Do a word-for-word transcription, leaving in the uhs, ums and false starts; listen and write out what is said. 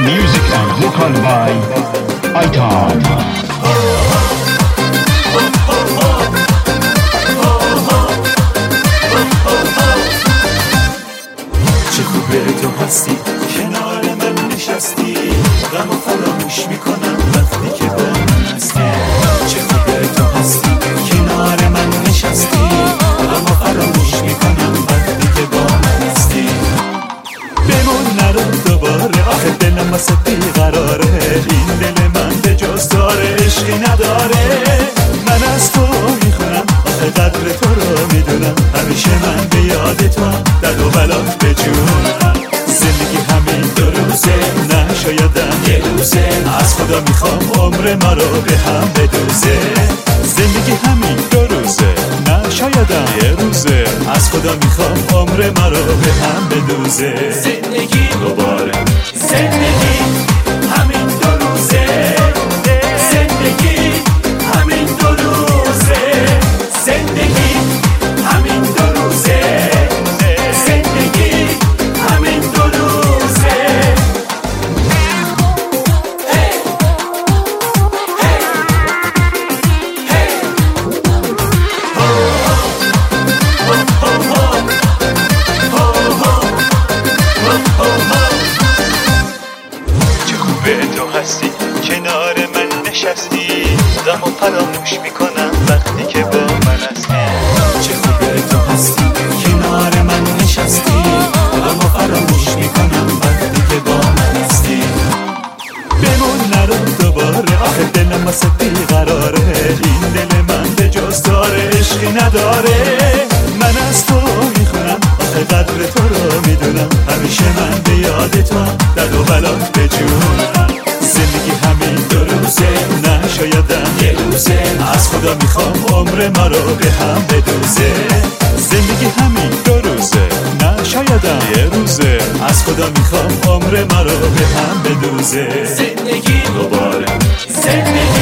Music and vocal by Aitan. چه خوبه تو هستی کنار من نشستی، غم و فراموش میکنم وقتی که با من هستی. چه خوبه تو هستی کنار من نشستی، غم و فراموش میکنم وقتی که با من هستی. بمون نرو دوباره، آخه دلم واسه بیقراره. این دل من به جز داره عشقی نداره. من از تو میخونم آخه قدر تو رو میدونم، همیشه من به یاد تو در و بلات به جونم. زندگی همین دو روزه، نه شایدم یه روزه، از خدا میخوام عمر ما رو به هم بدوزه. زندگی همین دو روزه، نه شایدم یه روزه، از خدا میخوام عمر ما رو به هم بدوزه. زندگی دوباره، زندگی همین دو روزه، زندگی همین دو روزه، زندگی همین دو روزه، زندگی همین دو روزه. هی هی هی چه خوبه تو هستی کنار من نشستی، غم و فراموش میکنم وقتی که با من هستی. چه خوبه تو هستی کنار من نشستی، غم و فراموش میکنم وقتی که با من هستی. بمون نرو دوباره، آخه دلم واسه بیقراره. این دل من به جز داره عشقی نداره. من از تو میخونم آخه قدر تو رو میدونم، همیشه من به یاد تو در و بلات به جونم. زندگی همین دو روزه، نه شایدم یه روزه، از خدا میخوام عمر ما رو به هم بدوزه. زندگی همین دو روزه، نه شایدم یه روزه، از خدا میخوام عمر ما رو به هم بدوزه. زندگی دوباره، زندگی